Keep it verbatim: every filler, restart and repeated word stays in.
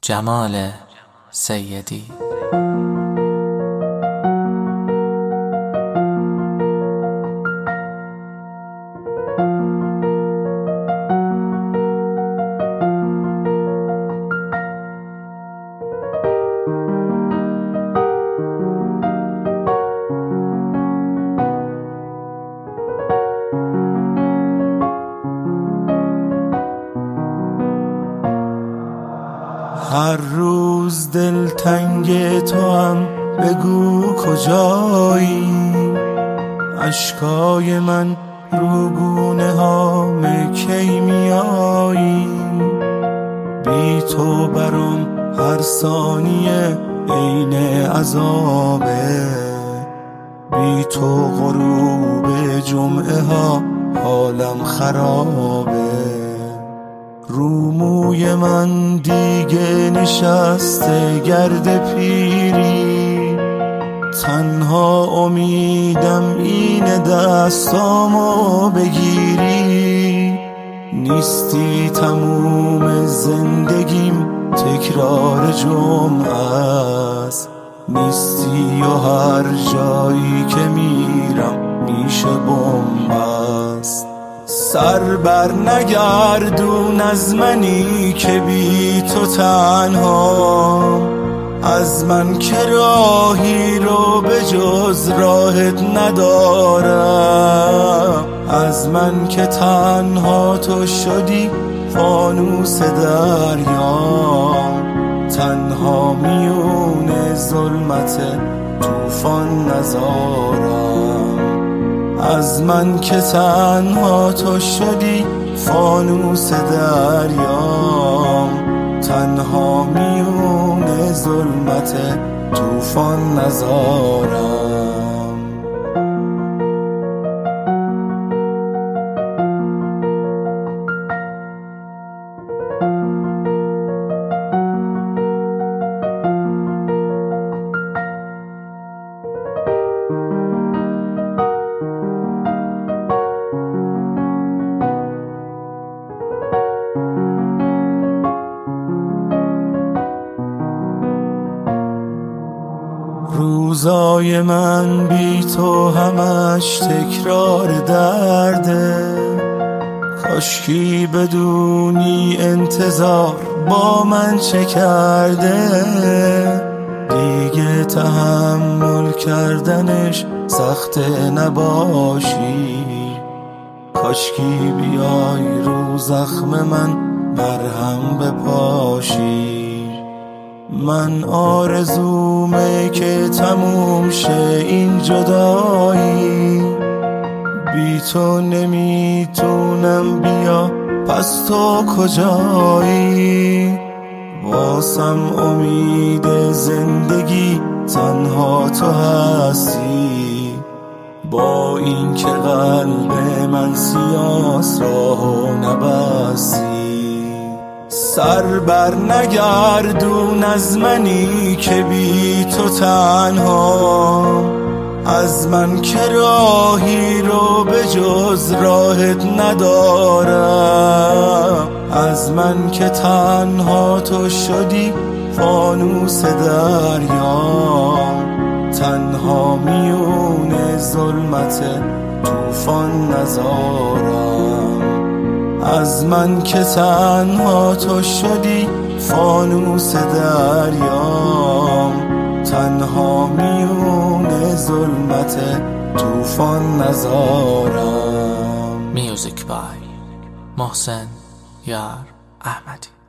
جمال سیدی. هر روز دلتنگ تو هم بگو کجایی، اشکای من رو گونه ها کی میایی. بی تو برام هر ثانیه عین عذابه، بی تو غروب جمعه ها حالم خرابه. رو موی من دیگه نشسته گرد پیری، تنها امیدم اینه دستامو بگیری. نیستی تموم زندگیم تکرار جمعه است، نیستی و هر جایی که میرم میشه بنبست. سر بر نگردون از منی که بی تو تنها، از من که راهی رو به جز راهت ندارم. از من که تنها تو شدی فانوس دریام، تنها میون ظلمت طوفان نزارم. از من که تنها تو شدی فانوس دریام، تنها میون ظلمت طوفان نزارم. روزای من بی تو همش تکرار درده، کاشکی بدونی انتظار با من چه کرده. دیگه تحمل کردنش سخت نباشی، کاشکی بیای رو زخم من مرهم بپاشی. من آرزومه که تموم شه این جدایی، بی تو نمیتونم بیا پس تو کجایی. واسم امید زندگی تنها تو هستی، با این که قلب من سیاس راهو نبستی. سر بر نگردون از منی که بی تو تنها، از من که راهی رو به جز راهت ندارم. از من که تنها تو شدی فانوس دریام، تنها میون ظلمت طوفان نزارم. از من که تنها تو شدی فانوس دریام، تنها میون ظلمت طوفان نزارم. میوزیک بای محسن یار احمدی.